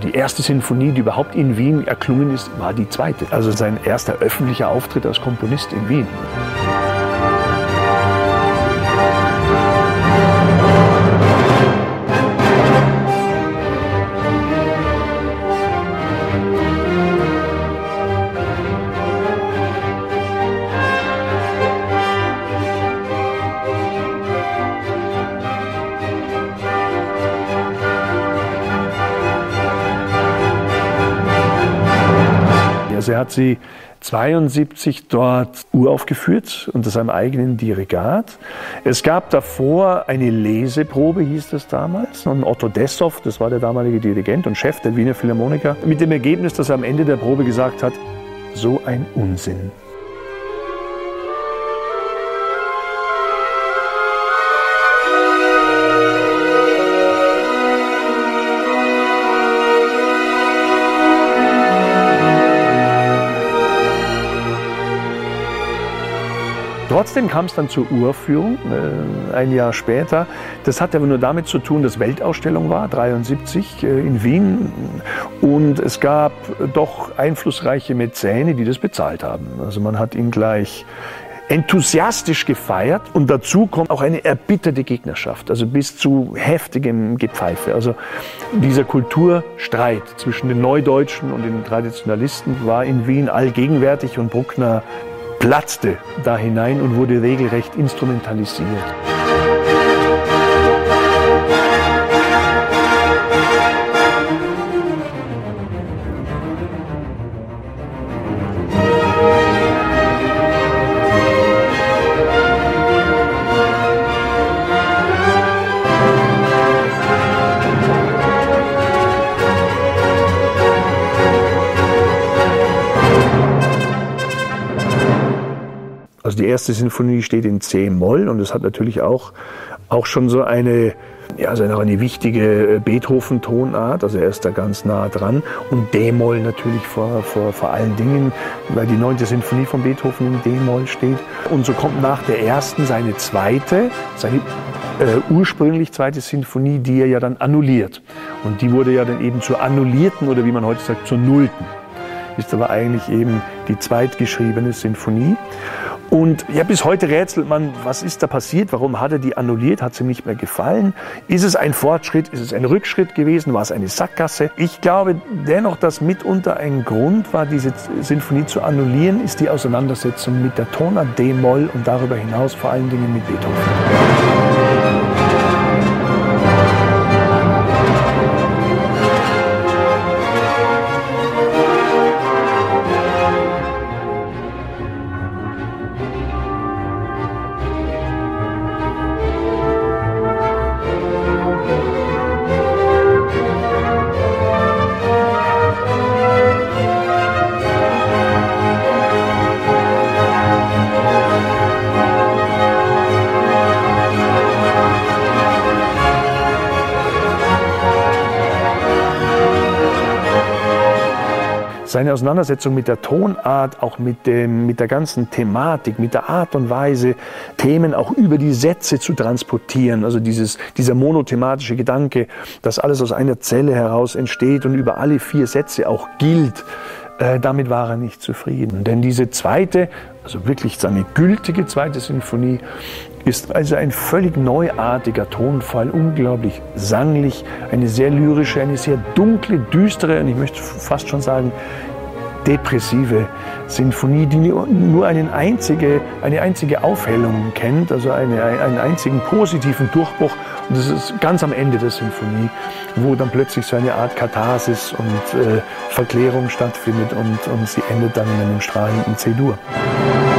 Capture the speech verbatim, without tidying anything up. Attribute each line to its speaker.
Speaker 1: die erste Sinfonie, die überhaupt in Wien erklungen ist, war die zweite. Also sein erster öffentlicher Auftritt als Komponist in Wien. Also er hat sie zweiundsiebzig dort uraufgeführt unter seinem eigenen Dirigat. Es gab davor eine Leseprobe, hieß das damals. Und Otto Dessow, das war der damalige Dirigent und Chef der Wiener Philharmoniker, mit dem Ergebnis, dass er am Ende der Probe gesagt hat, so ein Unsinn. Trotzdem kam es dann zur Uraufführung, äh, ein Jahr später. Das hat aber nur damit zu tun, dass Weltausstellung war, dreiundsiebzig äh, in Wien. Und es gab doch einflussreiche Mäzene, die das bezahlt haben. Also man hat ihn gleich enthusiastisch gefeiert und dazu kommt auch eine erbitterte Gegnerschaft, also bis zu heftigem Gepfeife. Also dieser Kulturstreit zwischen den Neudeutschen und den Traditionalisten war in Wien allgegenwärtig und Bruckner platzte da hinein und wurde regelrecht instrumentalisiert. Also die erste Sinfonie steht in C-Moll und es hat natürlich auch, auch schon so eine, ja, also eine wichtige Beethoven-Tonart, also er ist da ganz nah dran. Und D-Moll natürlich vor, vor, vor allen Dingen, weil die neunte Sinfonie von Beethoven in D-Moll steht. Und so kommt nach der ersten seine zweite, seine äh, ursprünglich zweite Sinfonie, die er ja dann annulliert. Und die wurde ja dann eben zur annullierten oder wie man heute sagt, zur nullten. Ist aber eigentlich eben die zweitgeschriebene Sinfonie. Und ja, bis heute rätselt man, was ist da passiert, warum hat er die annulliert, hat es ihm nicht mehr gefallen. Ist es ein Fortschritt, ist es ein Rückschritt gewesen, war es eine Sackgasse? Ich glaube dennoch, dass mitunter ein Grund war, diese Sinfonie zu annullieren, ist die Auseinandersetzung mit der Tonart D-Moll und darüber hinaus vor allen Dingen mit Beethoven. Seine Auseinandersetzung mit der Tonart, auch mit, dem, mit der ganzen Thematik, mit der Art und Weise, Themen auch über die Sätze zu transportieren. Also dieses, dieser monothematische Gedanke, dass alles aus einer Zelle heraus entsteht und über alle vier Sätze auch gilt, äh, damit war er nicht zufrieden. Denn diese zweite, also wirklich seine gültige zweite Sinfonie, ist also ein völlig neuartiger Tonfall, unglaublich sanglich, eine sehr lyrische, eine sehr dunkle, düstere und ich möchte fast schon sagen, depressive Sinfonie, die nur einen einzige, eine einzige Aufhellung kennt, also eine, einen einzigen positiven Durchbruch. Und das ist ganz am Ende der Sinfonie, wo dann plötzlich so eine Art Katharsis und äh, Verklärung stattfindet und, und sie endet dann in einem strahlenden C-Dur.